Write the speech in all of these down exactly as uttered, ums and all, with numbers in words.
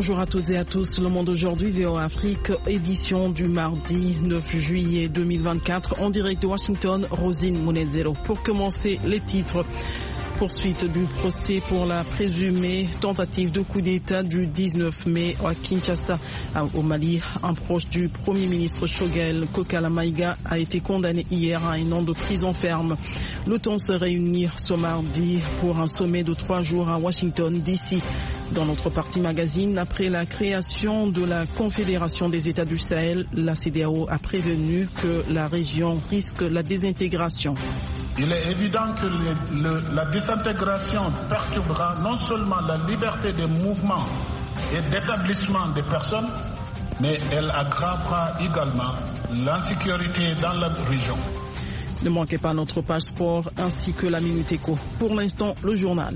Bonjour à toutes et à tous. Le Monde aujourd'hui, V O A Afrique, édition du mardi neuf juillet deux mille vingt-quatre, en direct de Washington, Rosine Mounezero. Pour commencer, les titres. Poursuite du procès pour la présumée tentative de coup d'État du dix-neuf mai à Kinshasa, au Mali. Un proche du Premier ministre Choguel Kokala Maïga a été condamné hier à un an de prison ferme. L'OTAN se réunit ce mardi pour un sommet de trois jours à Washington, D C. Dans notre partie magazine, après la création de la Confédération des États du Sahel, la C E D E A O a prévenu que la région risque la désintégration. Il est évident que le, le, la désintégration perturbera non seulement la liberté de mouvement et d'établissement des personnes, mais elle aggravera également l'insécurité dans la région. Ne manquez pas notre page sport ainsi que la Minute Éco. Pour l'instant, le journal.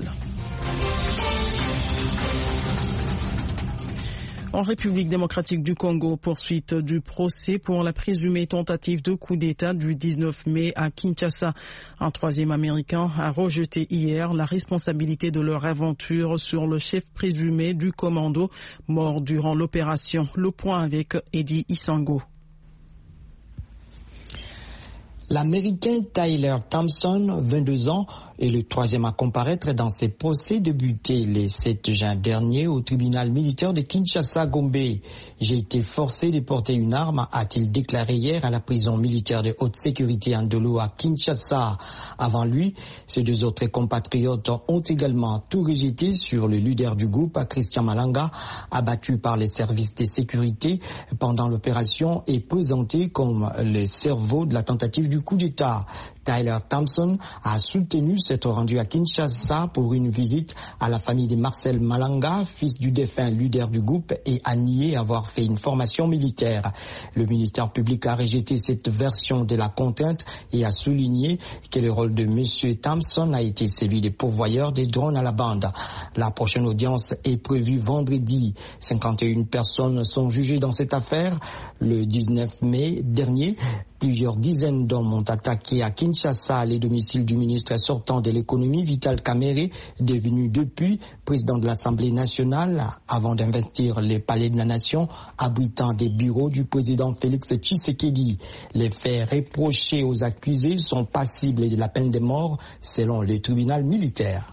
En République démocratique du Congo, poursuite du procès pour la présumée tentative de coup d'État du dix-neuf mai à Kinshasa. Un troisième Américain a rejeté hier la responsabilité de leur aventure sur le chef présumé du commando mort durant l'opération. Le point avec Eddie Isango. L'Américain Tyler Thompson, vingt-deux ans, est le troisième à comparaître dans ces procès débutés le sept juin dernier au tribunal militaire de Kinshasa-Gombe. J'ai été forcé de porter une arme, a-t-il déclaré hier à la prison militaire de haute sécurité Ndolo à Kinshasa. Avant lui, ses deux autres compatriotes ont également tout rejeté sur le leader du groupe, Christian Malanga, abattu par les services de sécurité pendant l'opération et présenté comme le cerveau de la tentative du coup d'État. Tyler Thompson a soutenu s'être rendu à Kinshasa pour une visite à la famille de Marcel Malanga, fils du défunt leader du groupe, et a nié avoir fait une formation militaire. Le ministère public a rejeté cette version de la contrainte et a souligné que le rôle de M. Thompson a été celui de pourvoyeur des drones à la bande. La prochaine audience est prévue vendredi. cinquante et une personnes sont jugées dans cette affaire. Le dix-neuf mai dernier, plusieurs dizaines d'hommes ont attaqué à Kinshasa les domiciles du ministre sortant de l'économie, Vital Kamerhe, devenu depuis président de l'Assemblée nationale, avant d'investir les palais de la nation, abritant des bureaux du président Félix Tshisekedi. Les faits reprochés aux accusés sont passibles de la peine de mort, selon le tribunal militaire.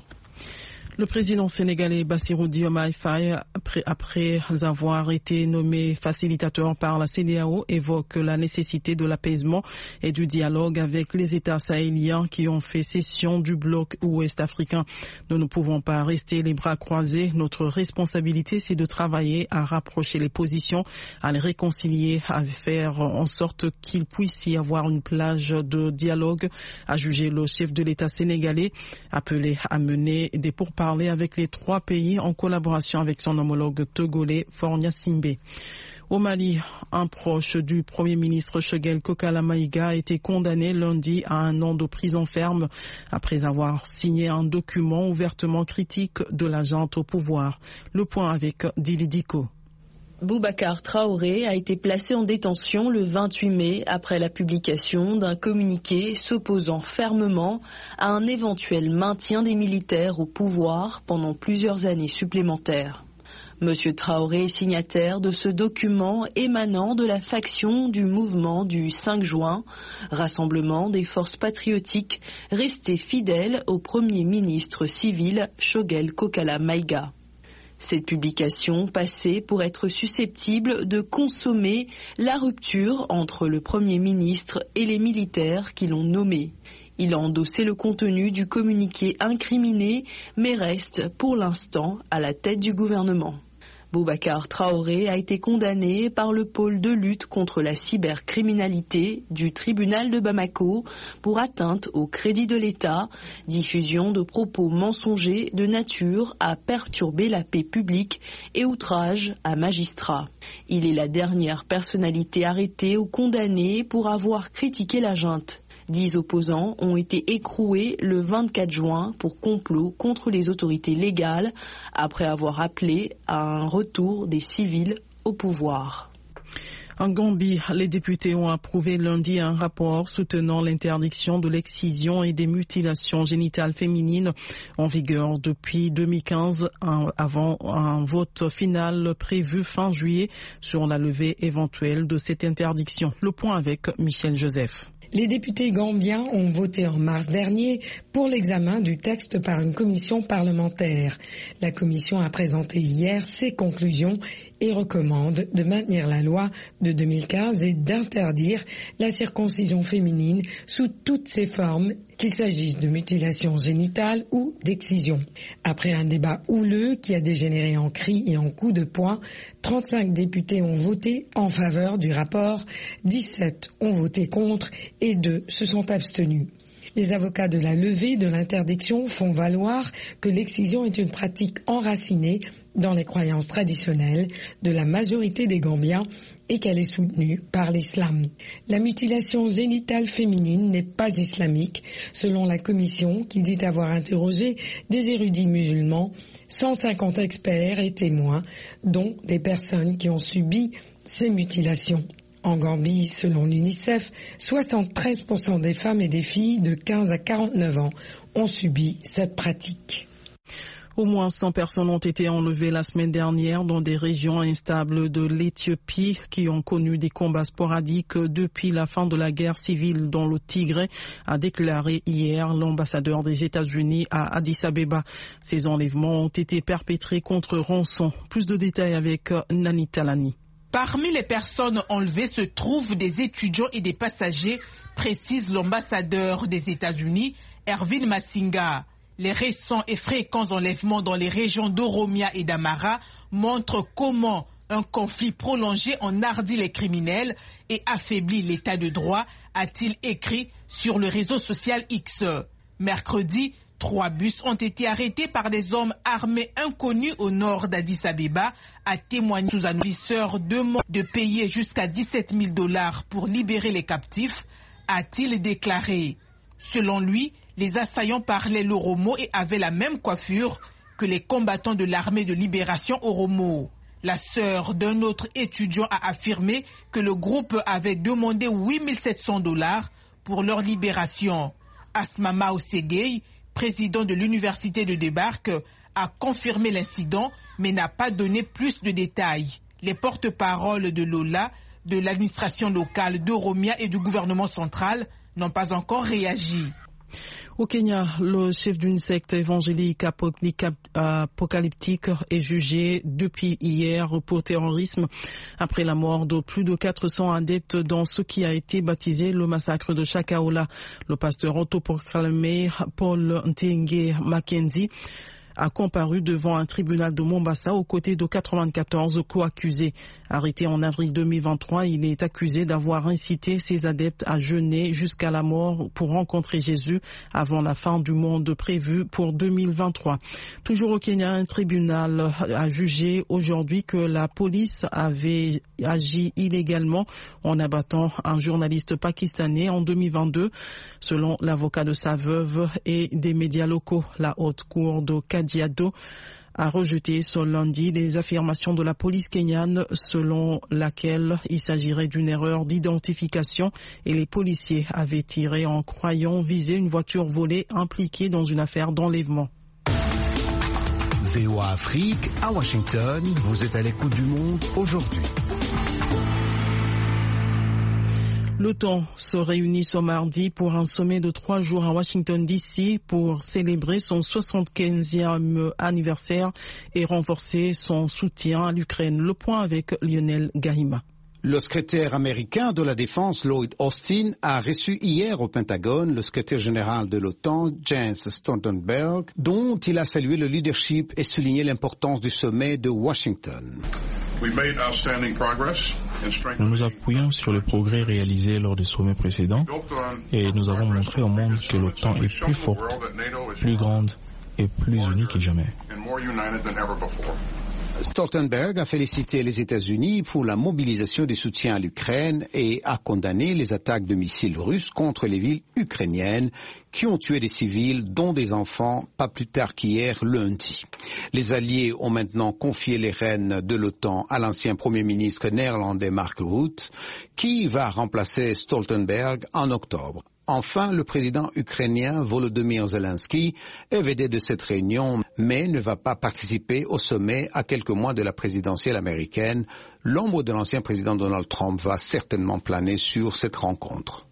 Le président sénégalais Bassirou Diomaye Faye, après, après avoir été nommé facilitateur par la C E D E A O, évoque la nécessité de l'apaisement et du dialogue avec les États sahéliens qui ont fait cession du bloc ouest africain. Nous ne pouvons pas rester les bras croisés. Notre responsabilité, c'est de travailler à rapprocher les positions, à les réconcilier, à faire en sorte qu'il puisse y avoir une plage de dialogue, a jugé le chef de l'État sénégalais, appelé à mener des pourparlers parler avec les trois pays en collaboration avec son homologue togolais Fornia Simbe. Au Mali, un proche du Premier ministre Choguel Kokala Maïga a été condamné lundi à un an de prison ferme après avoir signé un document ouvertement critique de la junte au pouvoir. Le point avec Dili Diko. Boubacar Traoré a été placé en détention le vingt-huit mai après la publication d'un communiqué s'opposant fermement à un éventuel maintien des militaires au pouvoir pendant plusieurs années supplémentaires. Monsieur Traoré est signataire de ce document émanant de la faction du mouvement du cinq juin, rassemblement des forces patriotiques restées fidèles au Premier ministre civil Choguel Kokala Maïga. Cette publication passait pour être susceptible de consommer la rupture entre le Premier ministre et les militaires qui l'ont nommé. Il a endossé le contenu du communiqué incriminé, mais reste pour l'instant à la tête du gouvernement. Boubacar Traoré a été condamné par le pôle de lutte contre la cybercriminalité du tribunal de Bamako pour atteinte au crédit de l'État, diffusion de propos mensongers de nature à perturber la paix publique et outrage à magistrat. Il est la dernière personnalité arrêtée ou condamnée pour avoir critiqué la junte. Dix opposants ont été écroués le vingt-quatre juin pour complot contre les autorités légales après avoir appelé à un retour des civils au pouvoir. En Gambie, les députés ont approuvé lundi un rapport soutenant l'interdiction de l'excision et des mutilations génitales féminines en vigueur depuis deux mille quinze, avant un vote final prévu fin juillet sur la levée éventuelle de cette interdiction. Le point avec Michel Joseph. Les députés gambiens ont voté en mars dernier pour l'examen du texte par une commission parlementaire. La commission a présenté hier ses conclusions et recommande de maintenir la loi de deux mille quinze et d'interdire la circoncision féminine sous toutes ses formes, qu'il s'agisse de mutilation génitale ou d'excision. Après un débat houleux qui a dégénéré en cris et en coups de poing, trente-cinq députés ont voté en faveur du rapport, dix-sept ont voté contre et deux se sont abstenus. Les avocats de la levée de l'interdiction font valoir que l'excision est une pratique enracinée dans les croyances traditionnelles de la majorité des Gambiens et qu'elle est soutenue par l'islam. La mutilation génitale féminine n'est pas islamique, selon la commission qui dit avoir interrogé des érudits musulmans, cent cinquante experts et témoins, dont des personnes qui ont subi ces mutilations. En Gambie, selon l'UNICEF, soixante-treize pour cent des femmes et des filles de quinze à quarante-neuf ans ont subi cette pratique. Au moins cent personnes ont été enlevées la semaine dernière dans des régions instables de l'Éthiopie qui ont connu des combats sporadiques depuis la fin de la guerre civile dans le Tigré, a déclaré hier l'ambassadeur des États-Unis à Addis Abeba. Ces enlèvements ont été perpétrés contre rançon. Plus de détails avec Nani Talani. Parmi les personnes enlevées se trouvent des étudiants et des passagers, précise l'ambassadeur des États-Unis, Ervin Massinga. Les récents et fréquents enlèvements dans les régions d'Oromia et d'Amara montrent comment un conflit prolongé enhardit les criminels et affaiblit l'état de droit, a-t-il écrit sur le réseau social X. Mercredi, trois bus ont été arrêtés par des hommes armés inconnus au nord d'Addis Abeba, a témoigné sous un nourrisseur demande de payer jusqu'à dix-sept mille dollars pour libérer les captifs, a-t-il déclaré. Selon lui, les assaillants parlaient l'oromo et avaient la même coiffure que les combattants de l'armée de libération oromo. La sœur d'un autre étudiant a affirmé que le groupe avait demandé huit mille sept cents dollars pour leur libération. Asmama Osegei, président de l'université de Débarque, a confirmé l'incident mais n'a pas donné plus de détails. Les porte-paroles de Lola, de l'administration locale d'Oromia et du gouvernement central n'ont pas encore réagi. Au Kenya, le chef d'une secte évangélique apocalyptique est jugé depuis hier pour terrorisme après la mort de plus de quatre cents adeptes dans ce qui a été baptisé le massacre de Shakahola. Le pasteur autoproclamé Paul Ntenge Mackenzie a comparu devant un tribunal de Mombasa aux côtés de quatre-vingt-quatorze co-accusés. Arrêté en avril deux mille vingt-trois, il est accusé d'avoir incité ses adeptes à jeûner jusqu'à la mort pour rencontrer Jésus avant la fin du monde prévue pour deux mille vingt-trois. Toujours au Kenya, un tribunal a jugé aujourd'hui que la police avait agi illégalement en abattant un journaliste pakistanais en deux mille vingt-deux. Selon l'avocat de sa veuve et des médias locaux, la haute cour de Kajiado a rejeté ce lundi les affirmations de la police kenyane selon laquelle il s'agirait d'une erreur d'identification et les policiers avaient tiré en croyant viser une voiture volée impliquée dans une affaire d'enlèvement. V O A Afrique, à Washington, vous êtes à l'écoute du monde aujourd'hui. L'OTAN se réunit ce mardi pour un sommet de trois jours à Washington D C pour célébrer son soixante-quinzième anniversaire et renforcer son soutien à l'Ukraine. Le point avec Lionel Gahima. Le secrétaire américain de la Défense, Lloyd Austin, a reçu hier au Pentagone le secrétaire général de l'OTAN, Jens Stoltenberg, dont il a salué le leadership et souligné l'importance du sommet de Washington. Nous nous appuyons sur le progrès réalisé lors des sommets précédents et nous avons montré au monde que l'OTAN est plus forte, plus grande et plus unie que jamais. Stoltenberg a félicité les États-Unis pour la mobilisation des soutiens à l'Ukraine et a condamné les attaques de missiles russes contre les villes ukrainiennes qui ont tué des civils, dont des enfants, pas plus tard qu'hier, lundi. Les Alliés ont maintenant confié les rênes de l'OTAN à l'ancien Premier ministre néerlandais Mark Rutte, qui va remplacer Stoltenberg en octobre. Enfin, le président ukrainien Volodymyr Zelensky est vedette de cette réunion, mais ne va pas participer au sommet à quelques mois de la présidentielle américaine. L'ombre de l'ancien président Donald Trump va certainement planer sur cette rencontre.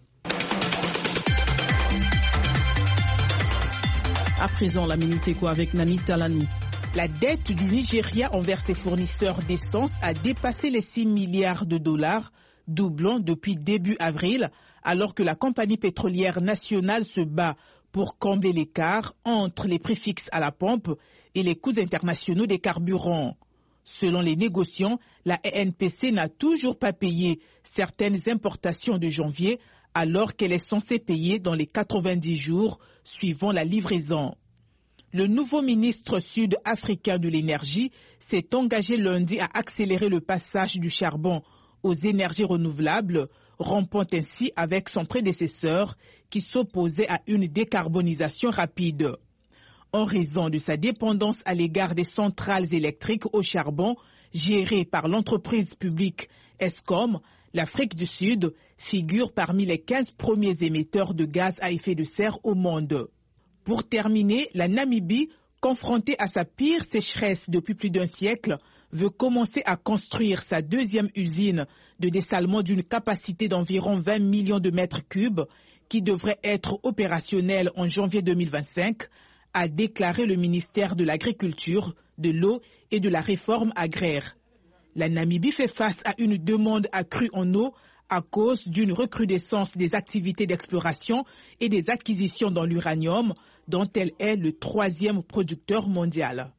À présent, la Minute Éco avec Nani Talani. La dette du Nigeria envers ses fournisseurs d'essence a dépassé les six milliards de dollars, doublant depuis début avril, alors que la compagnie pétrolière nationale se bat pour combler l'écart entre les prix fixes à la pompe et les coûts internationaux des carburants. Selon les négociants, la E N P C n'a toujours pas payé certaines importations de janvier, alors qu'elle est censée payer dans les quatre-vingt-dix jours suivant la livraison. Le nouveau ministre sud-africain de l'énergie s'est engagé lundi à accélérer le passage du charbon aux énergies renouvelables, rompant ainsi avec son prédécesseur qui s'opposait à une décarbonisation rapide. En raison de sa dépendance à l'égard des centrales électriques au charbon gérées par l'entreprise publique Eskom, l'Afrique du Sud figure parmi les quinze premiers émetteurs de gaz à effet de serre au monde. Pour terminer, la Namibie, confrontée à sa pire sécheresse depuis plus d'un siècle, veut commencer à construire sa deuxième usine de dessalement d'une capacité d'environ vingt millions de mètres cubes qui devrait être opérationnelle en janvier deux mille vingt-cinq, a déclaré le ministère de l'Agriculture, de l'Eau et de la Réforme agraire. La Namibie fait face à une demande accrue en eau à cause d'une recrudescence des activités d'exploration et des acquisitions dans l'uranium, dont elle est le troisième producteur mondial.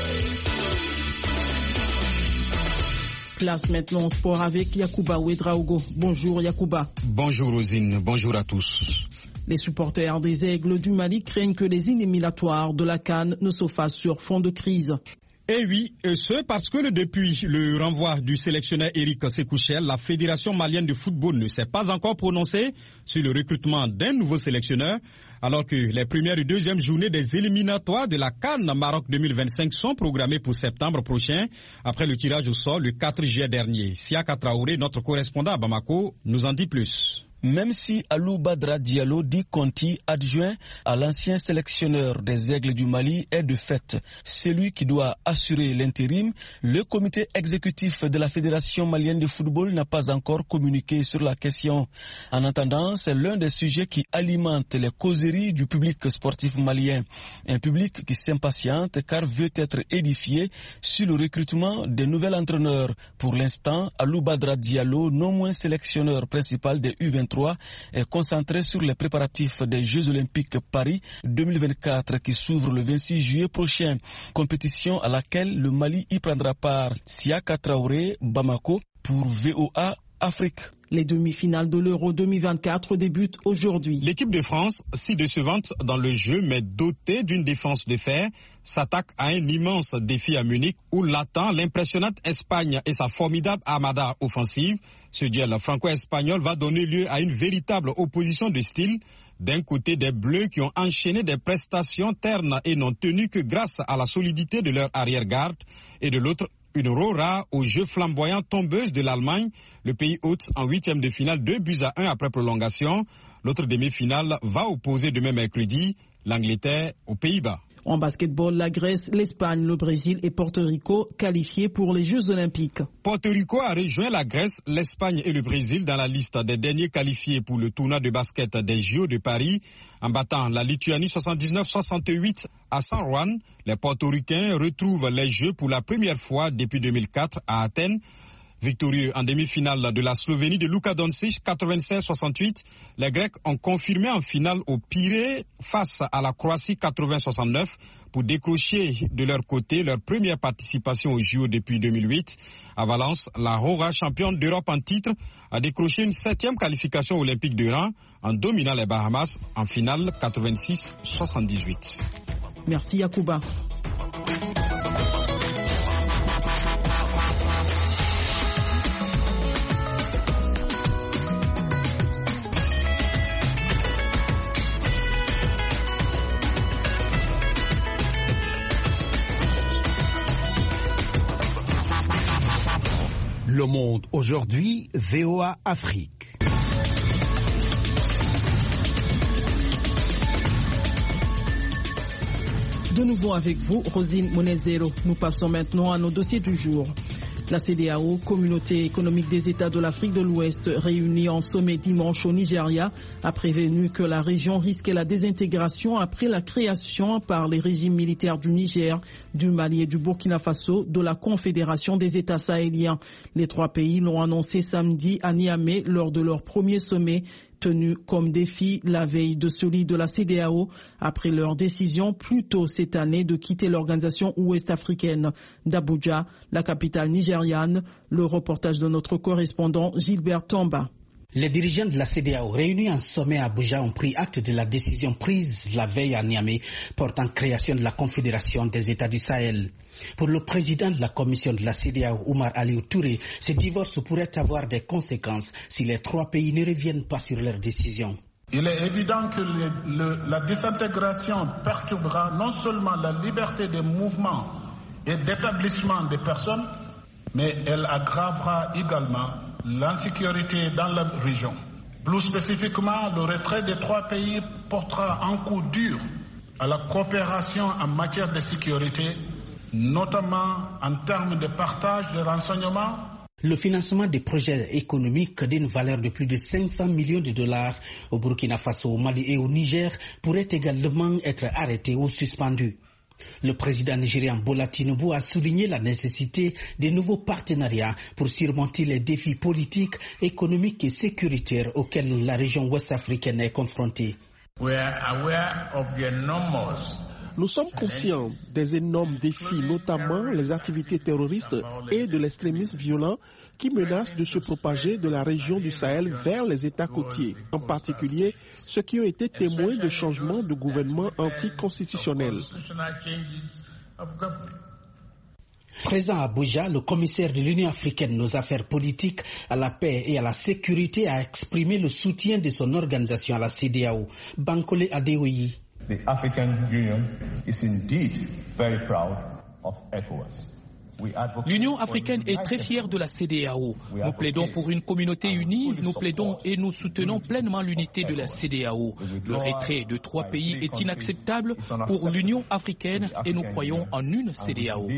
Place maintenant au sport avec Yacouba Ouedraogo. Bonjour Yacouba. Bonjour Rosine, bonjour à tous. Les supporters des Aigles du Mali craignent que les éliminatoires de la CAN ne se fassent sur fond de crise. Et oui, et ce parce que depuis le renvoi du sélectionneur Eric Sekouchel, la Fédération malienne de football ne s'est pas encore prononcée sur le recrutement d'un nouveau sélectionneur, alors que les premières et deuxièmes journées des éliminatoires de la CAN Maroc deux mille vingt-cinq sont programmées pour septembre prochain, après le tirage au sort le quatre juillet dernier. Siaka Traoré, notre correspondant à Bamako, nous en dit plus. Même si Alou Badra Diallo, dit Conti, adjoint à l'ancien sélectionneur des Aigles du Mali, est de fait celui qui doit assurer l'intérim, le comité exécutif de la Fédération malienne de football n'a pas encore communiqué sur la question. En attendant, c'est l'un des sujets qui alimente les causeries du public sportif malien. Un public qui s'impatiente car veut être édifié sur le recrutement des nouveaux entraîneurs. Pour l'instant, Alou Badra Diallo, non moins sélectionneur principal des U vingt-trois, est concentré sur les préparatifs des Jeux Olympiques Paris deux mille vingt-quatre qui s'ouvrent le vingt-six juillet prochain, compétition à laquelle le Mali y prendra part. Siaka Traoré, Bamako, pour V O A Afrique. Les demi-finales de l'Euro deux mille vingt-quatre débutent aujourd'hui. L'équipe de France, si décevante dans le jeu mais dotée d'une défense de fer, s'attaque à un immense défi à Munich où l'attend l'impressionnante Espagne et sa formidable armada offensive. Ce duel franco-espagnol va donner lieu à une véritable opposition de style. D'un côté, des Bleus qui ont enchaîné des prestations ternes et n'ont tenu que grâce à la solidité de leur arrière-garde, et de l'autre, une Rora au jeu flamboyant tombeuse de l'Allemagne, le pays hôte en huitième de finale, deux buts à un après prolongation. L'autre demi-finale va opposer demain mercredi l'Angleterre aux Pays-Bas. En basketball, la Grèce, l'Espagne, le Brésil et Porto Rico qualifiés pour les Jeux Olympiques. Porto Rico a rejoint la Grèce, l'Espagne et le Brésil dans la liste des derniers qualifiés pour le tournoi de basket des J O de Paris. En battant la Lituanie soixante-dix-neuf soixante-huit à San Juan, les Portoricains retrouvent les Jeux pour la première fois depuis deux mille quatre à Athènes. Victorieux en demi-finale de la Slovénie de Luka Doncic, quatre-vingt-seize soixante-huit, les Grecs ont confirmé en finale au Pirée face à la Croatie quatre-vingts soixante-neuf pour décrocher de leur côté leur première participation aux J O depuis deux mille huit. À Valence, la Rora, championne d'Europe en titre, a décroché une septième qualification olympique de rang en dominant les Bahamas en finale quatre-vingt-six soixante-dix-huit. Merci Yacouba. Le Monde aujourd'hui, V O A Afrique. De nouveau avec vous, Rosine Monezero. Nous passons maintenant à nos dossiers du jour. La C E D E A O, Communauté économique des États de l'Afrique de l'Ouest, réunie en sommet dimanche au Nigeria, a prévenu que la région risquait la désintégration après la création par les régimes militaires du Niger, du Mali et du Burkina Faso de la Confédération des États sahéliens. Les trois pays l'ont annoncé samedi à Niamey lors de leur premier sommet, tenu comme défi la veille de celui de la C E D E A O après leur décision plus tôt cette année de quitter l'organisation ouest-africaine d'Abuja, la capitale nigériane. Le reportage de notre correspondant Gilbert Tamba. Les dirigeants de la C E D E A O réunis en sommet à Abuja ont pris acte de la décision prise la veille à Niamey portant création de la Confédération des États du Sahel. Pour le président de la commission de la C E D E A O, Oumar Aliou Touré, ce divorce pourrait avoir des conséquences si les trois pays ne reviennent pas sur leur décision. Il est évident que le, le, la désintégration perturbera non seulement la liberté de mouvement et d'établissement des personnes, mais elle aggravera également l'insécurité dans la région. Plus spécifiquement, le retrait des trois pays portera un coup dur à la coopération en matière de sécurité, notamment en termes de partage de renseignements. Le financement des projets économiques d'une valeur de plus de cinq cents millions de dollars au Burkina Faso, au Mali et au Niger pourrait également être arrêté ou suspendu. Le président nigérian Bola Tinubu a souligné la nécessité de nouveaux partenariats pour surmonter les défis politiques, économiques et sécuritaires auxquels la région ouest-africaine est confrontée. We are aware of the enormous Nous sommes conscients des énormes défis, notamment les activités terroristes et de l'extrémisme violent qui menacent de se propager de la région du Sahel vers les États côtiers, en particulier ceux qui ont été témoins de changements de gouvernement anticonstitutionnels. Présent à Abuja, le commissaire de l'Union africaine aux affaires politiques, à la paix et à la sécurité a exprimé le soutien de son organisation à la C E D E A O. Bankole Adeoyi. The African Union is indeed very proud of ECOWAS. L'Union africaine est très fière de la C E D E A O. Nous plaidons pour une communauté unie, nous plaidons et nous soutenons pleinement l'unité de la C E D E A O. Le retrait de trois pays est inacceptable pour l'Union africaine et nous croyons en une C E D E A O.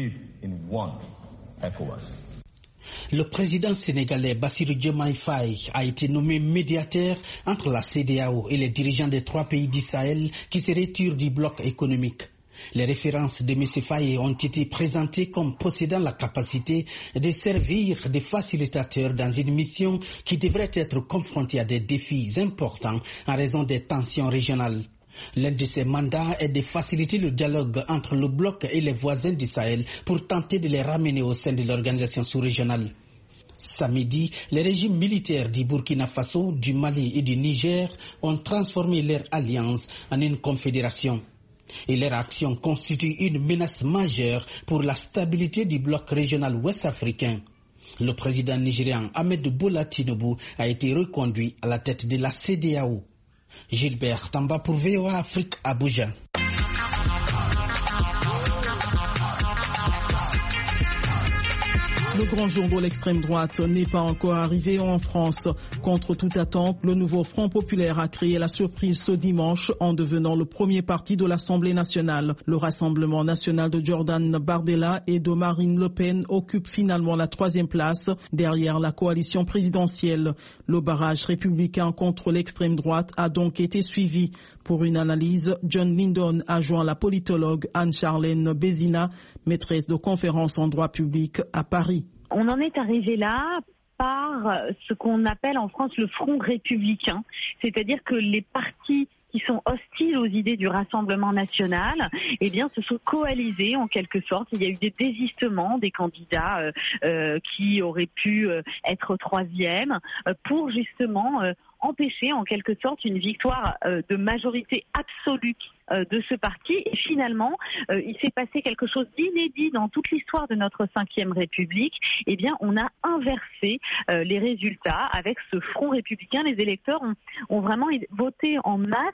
Le président sénégalais Bassirou Diomaye Faye a été nommé médiateur entre la C E D E A O et les dirigeants des trois pays du Sahel qui se retirent du bloc économique. Les références de M. Faye ont été présentées comme possédant la capacité de servir de facilitateur dans une mission qui devrait être confrontée à des défis importants en raison des tensions régionales. L'un de ses mandats est de faciliter le dialogue entre le bloc et les voisins du Sahel pour tenter de les ramener au sein de l'organisation sous-régionale. Samedi, les régimes militaires du Burkina Faso, du Mali et du Niger ont transformé leur alliance en une confédération. Et leur action constitue une menace majeure pour la stabilité du bloc régional ouest-africain. Le président nigérian Ahmed Bola Tinubu a été reconduit à la tête de la C E D E A O. Gilbert Tamba pour V O A Afrique, Abuja. Le grand jour de l'extrême droite n'est pas encore arrivé en France. Contre toute attente, le nouveau Front populaire a créé la surprise ce dimanche en devenant le premier parti de l'Assemblée nationale. Le Rassemblement national de Jordan Bardella et de Marine Le Pen occupe finalement la troisième place derrière la coalition présidentielle. Le barrage républicain contre l'extrême droite a donc été suivi. Pour une analyse, John Lindon a joint la politologue Anne-Charlène Bézina, maîtresse de conférences en droit public à Paris. On en est arrivé là par ce qu'on appelle en France le front républicain, c'est-à-dire que les partis qui sont hostiles aux idées du Rassemblement national, eh bien, se sont coalisés en quelque sorte. Il y a eu des désistements des candidats euh, euh, qui auraient pu euh, être troisième euh, pour justement euh, empêcher en quelque sorte une victoire euh, de majorité absolue euh, de ce parti. Et finalement, euh, il s'est passé quelque chose d'inédit dans toute l'histoire de notre cinquième République. Eh bien, on a inversé euh, les résultats avec ce front républicain. Les électeurs ont, ont vraiment voté en masse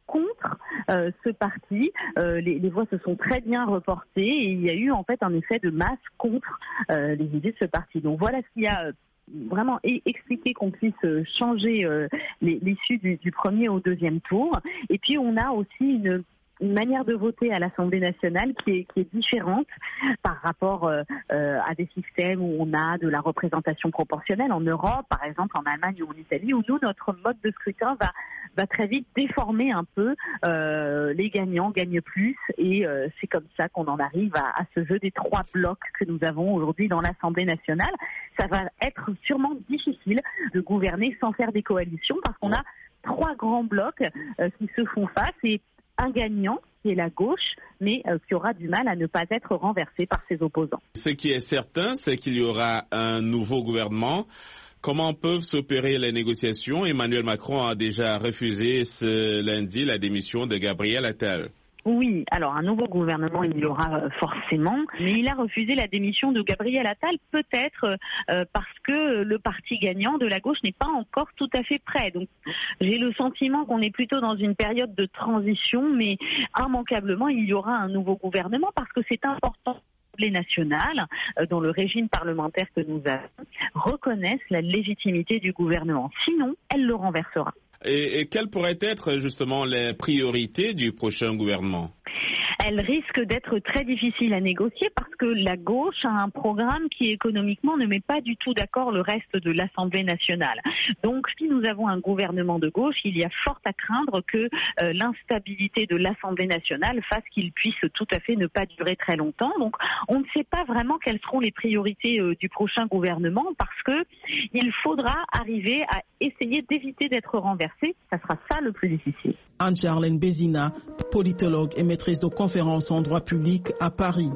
contre euh, ce parti. Euh, les, les voix se sont très bien reportées et il y a eu en fait un effet de masse contre euh, les idées de ce parti. Donc voilà ce qu'il y a euh, vraiment expliqué qu'on puisse changer euh, l'issue du, du premier au deuxième tour. Et puis on a aussi une une manière de voter à l'Assemblée nationale qui est, qui est différente par rapport euh, euh, à des systèmes où on a de la représentation proportionnelle en Europe, par exemple en Allemagne ou en Italie, où nous, notre mode de scrutin va, va très vite déformer un peu. Euh, les gagnants gagnent plus et euh, c'est comme ça qu'on en arrive à, à ce jeu des trois blocs que nous avons aujourd'hui dans l'Assemblée nationale. Ça va être sûrement difficile de gouverner sans faire des coalitions parce qu'on a trois grands blocs euh, qui se font face et un gagnant qui est la gauche, mais euh, qui aura du mal à ne pas être renversé par ses opposants. Ce qui est certain, c'est qu'il y aura un nouveau gouvernement. Comment peuvent s'opérer les négociations? Emmanuel Macron a déjà refusé ce lundi la démission de Gabriel Attal. Oui, alors un nouveau gouvernement il y aura forcément, mais il a refusé la démission de Gabriel Attal peut-être euh, parce que le parti gagnant de la gauche n'est pas encore tout à fait prêt. Donc j'ai le sentiment qu'on est plutôt dans une période de transition, mais immanquablement il y aura un nouveau gouvernement parce que c'est important. L'Assemblée nationale, euh, dont le régime parlementaire que nous avons, reconnaissent la légitimité du gouvernement. Sinon, elle le renversera. Et, et quelles pourraient être justement les priorités du prochain gouvernement? Elle risque d'être très difficile à négocier parce que la gauche a un programme qui économiquement ne met pas du tout d'accord le reste de l'Assemblée nationale. Donc si nous avons un gouvernement de gauche, il y a fort à craindre que euh, l'instabilité de l'Assemblée nationale fasse qu'il puisse tout à fait ne pas durer très longtemps. Donc on ne sait pas vraiment quelles seront les priorités euh, du prochain gouvernement parce que il faudra arriver à essayer d'éviter d'être renversé. Ça sera ça le plus difficile. Anne-Charlène Bézina, politologue et maîtresse de conférence en droit public à Paris.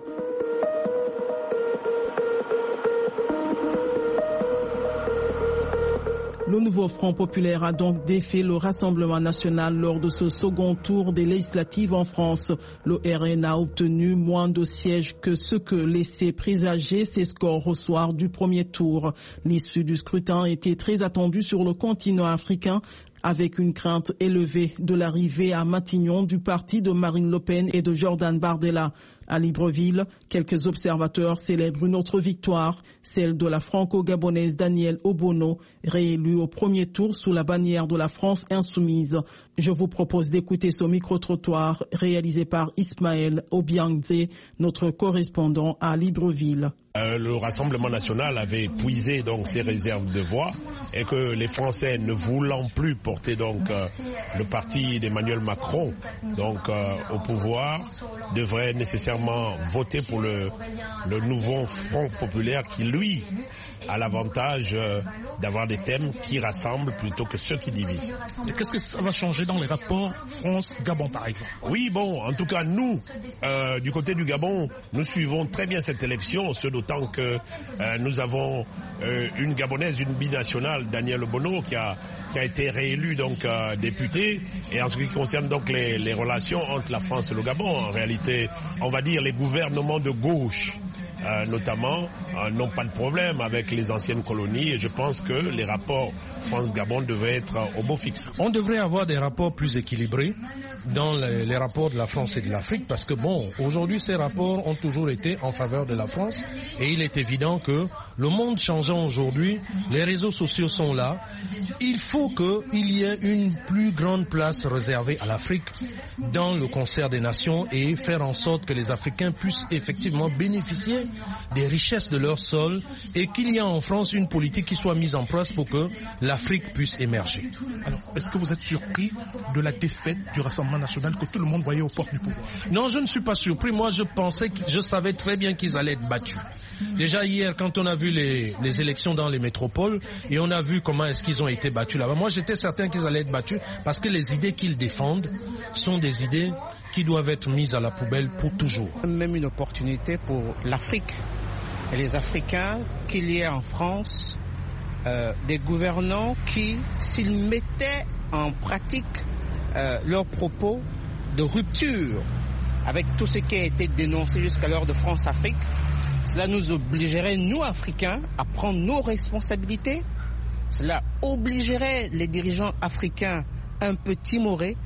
Le nouveau Front populaire a donc défait le Rassemblement national lors de ce second tour des législatives en France. Le R N a obtenu moins de sièges que ce que laissaient présager ses scores au soir du premier tour. L'issue du scrutin était très attendue sur le continent africain, avec une crainte élevée de l'arrivée à Matignon du parti de Marine Le Pen et de Jordan Bardella. À Libreville, quelques observateurs célèbrent une autre victoire, celle de la franco-gabonaise Danielle Obono, réélue au premier tour sous la bannière de la France insoumise. Je vous propose d'écouter ce micro-trottoir réalisé par Ismaël Obiangze, notre correspondant à Libreville. Euh, le Rassemblement national avait puisé donc ses réserves de voix et que les Français ne voulant plus porter donc euh, le parti d'Emmanuel Macron donc euh, au pouvoir devraient nécessairement voter pour le, le nouveau Front populaire qui lui a l'avantage euh, d'avoir des thèmes qui rassemblent plutôt que ceux qui divisent. Et qu'est-ce que ça va changer dans les rapports France-Gabon par exemple? Oui, bon, en tout cas nous, euh, du côté du Gabon, nous suivons très bien cette élection, ce d'autant que euh, nous avons euh, une Gabonaise, une binationale, Danielle Obono, qui a, qui a été réélue donc euh, députée. Et en ce qui concerne donc les, les relations entre la France et le Gabon, en réalité, on va dire les gouvernements de gauche, Euh, notamment, euh, n'ont pas de problème avec les anciennes colonies et je pense que les rapports France-Gabon devraient être euh, au beau fixe. On devrait avoir des rapports plus équilibrés dans les, les rapports de la France et de l'Afrique parce que bon, aujourd'hui ces rapports ont toujours été en faveur de la France et il est évident que le monde changeant aujourd'hui, les réseaux sociaux sont là. Il faut qu'il y ait une plus grande place réservée à l'Afrique dans le concert des nations et faire en sorte que les Africains puissent effectivement bénéficier des richesses de leur sol et qu'il y ait en France une politique qui soit mise en place pour que l'Afrique puisse émerger. Alors, est-ce que vous êtes surpris de la défaite du Rassemblement national que tout le monde voyait aux portes du pouvoir? Non, je ne suis pas surpris. Moi, je pensais, que, je savais très bien qu'ils allaient être battus. Déjà hier, quand on a vu les, les élections dans les métropoles et on a vu comment est-ce qu'ils ont été battus là-bas, moi j'étais certain qu'ils allaient être battus parce que les idées qu'ils défendent sont des idées qui doivent être mises à la poubelle pour toujours. Même une opportunité pour l'Afrique et les Africains qu'il y ait en France euh, des gouvernants qui, s'ils mettaient en pratique euh, leurs propos de rupture avec tout ce qui a été dénoncé jusqu'à l'heure de France-Afrique, cela nous obligerait, nous Africains, à prendre nos responsabilités. Cela obligerait les dirigeants africains un peu timorés à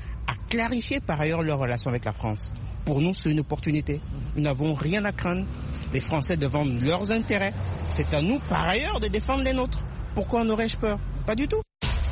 clarifier par ailleurs leurs relations avec la France. Pour nous, c'est une opportunité. Nous n'avons rien à craindre. Les Français défendent leurs intérêts. C'est à nous, par ailleurs, de défendre les nôtres. Pourquoi en aurais-je peur? Pas du tout.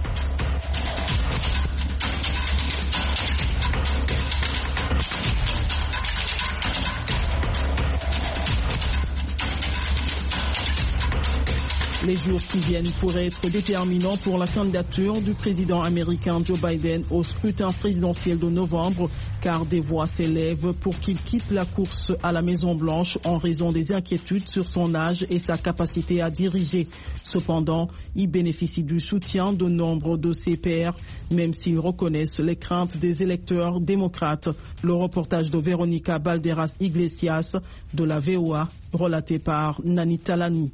Les jours qui viennent pourraient être déterminants pour la candidature du président américain Joe Biden au scrutin présidentiel de novembre, car des voix s'élèvent pour qu'il quitte la course à la Maison-Blanche en raison des inquiétudes sur son âge et sa capacité à diriger. Cependant, il bénéficie du soutien de nombre de ses pairs, même s'ils reconnaissent les craintes des électeurs démocrates. Le reportage de Véronica Balderas Iglesias de la V O A, relaté par Nani Talani.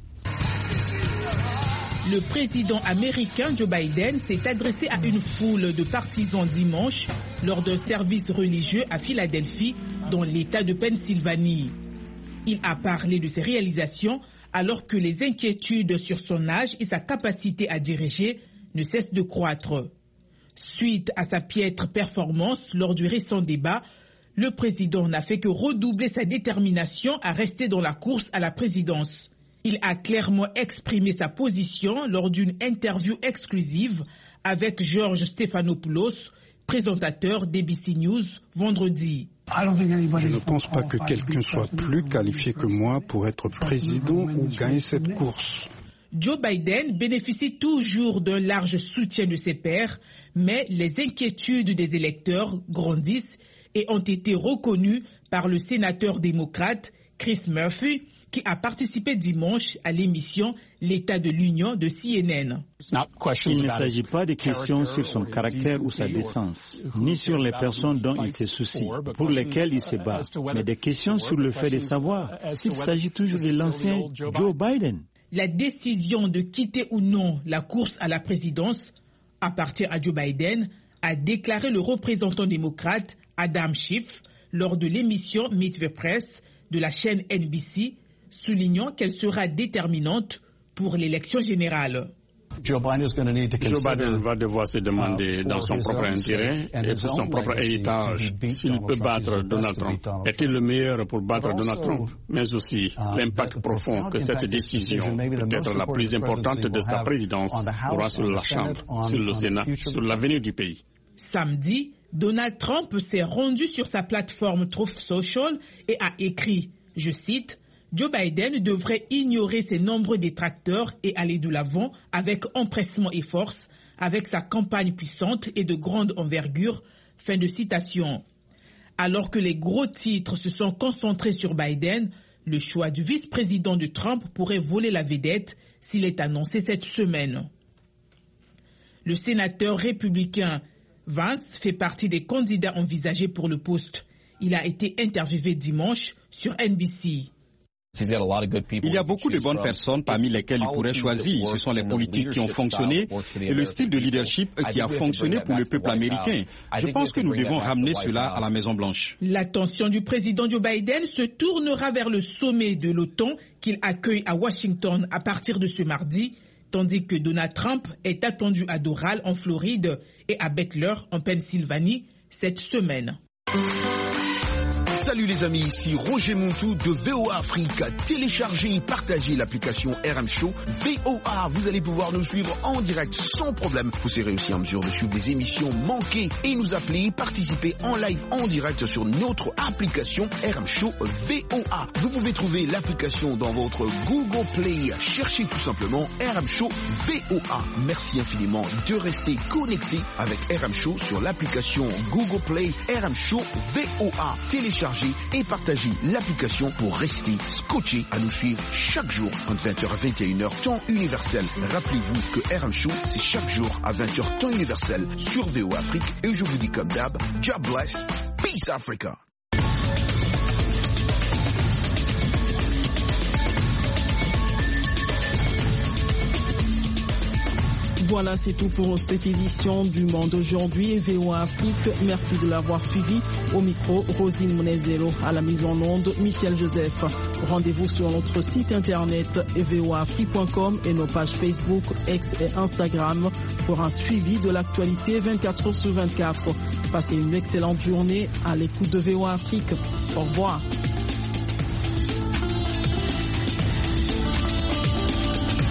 Le président américain Joe Biden s'est adressé à une foule de partisans dimanche lors d'un service religieux à Philadelphie, dans l'État de Pennsylvanie. Il a parlé de ses réalisations alors que les inquiétudes sur son âge et sa capacité à diriger ne cessent de croître. Suite à sa piètre performance lors du récent débat, le président n'a fait que redoubler sa détermination à rester dans la course à la présidence. Il a clairement exprimé sa position lors d'une interview exclusive avec George Stephanopoulos, présentateur d'A B C News, vendredi. Je ne pense pas que quelqu'un soit plus qualifié que moi pour être président ou gagner cette course. Joe Biden bénéficie toujours d'un large soutien de ses pairs, mais les inquiétudes des électeurs grandissent et ont été reconnues par le sénateur démocrate Chris Murphy, qui a participé dimanche à l'émission L'État de l'Union de C N N. Il ne s'agit pas de questions sur son caractère ou sa décence, ni sur les personnes dont il se soucie, pour lesquelles il se bat, mais des questions sur le fait de savoir s'il s'agit toujours de l'ancien Joe Biden. La décision de quitter ou non la course à la présidence appartient à Joe Biden, a déclaré le représentant démocrate Adam Schiff lors de l'émission Meet the Press de la chaîne N B C, soulignant qu'elle sera déterminante pour l'élection générale. Joe Biden va devoir se demander dans son propre intérêt et pour son propre héritage s'il peut battre Donald Trump. Est-il le meilleur pour battre Donald Trump? Mais aussi l'impact profond que cette décision, peut-être la plus importante de sa présidence, aura sur la Chambre, sur le Sénat, sur l'avenir du pays. Samedi, Donald Trump s'est rendu sur sa plateforme Truth Social et a écrit, je cite, Joe Biden devrait ignorer ses nombreux détracteurs et aller de l'avant avec empressement et force, avec sa campagne puissante et de grande envergure. Fin de citation. Alors que les gros titres se sont concentrés sur Biden, le choix du vice-président de Trump pourrait voler la vedette s'il est annoncé cette semaine. Le sénateur républicain Vance fait partie des candidats envisagés pour le poste. Il a été interviewé dimanche sur N B C. Il y a beaucoup de bonnes personnes parmi lesquelles il pourrait choisir. Ce sont les politiques qui ont fonctionné et le style de leadership qui a fonctionné pour le peuple américain. Je pense que nous devons ramener cela à la Maison-Blanche. L'attention du président Joe Biden se tournera vers le sommet de l'OTAN qu'il accueille à Washington à partir de ce mardi, tandis que Donald Trump est attendu à Doral en Floride et à Butler en Pennsylvanie cette semaine. Salut les amis, ici Roger Montou de V O A Afrique. Téléchargez et partagez l'application R M Show V O A. Vous allez pouvoir nous suivre en direct sans problème. Vous serez aussi en mesure de suivre des émissions manquées et nous appeler, participer en live en direct sur notre application R M Show V O A. Vous pouvez trouver l'application dans votre Google Play. Cherchez tout simplement R M Show V O A. Merci infiniment de rester connecté avec R M Show sur l'application Google Play R M Show V O A. Téléchargez et partagez l'application pour rester scotché à nous suivre chaque jour entre vingt heures à vingt et une heures temps universel. Rappelez-vous que R M Show c'est chaque jour à vingt heures temps universel sur V O A Afrique et je vous dis comme d'hab, God bless, peace Africa. Voilà, c'est tout pour cette édition du Monde aujourd'hui et V O A Afrique. Merci de l'avoir suivi. Au micro, Rosine Monezero, à la mise en onde, Michel Joseph. Rendez-vous sur notre site internet v o a afrique point com et nos pages Facebook, X et Instagram pour un suivi de l'actualité vingt-quatre heures sur vingt-quatre. Passez une excellente journée à l'écoute de V O A Afrique. Au revoir.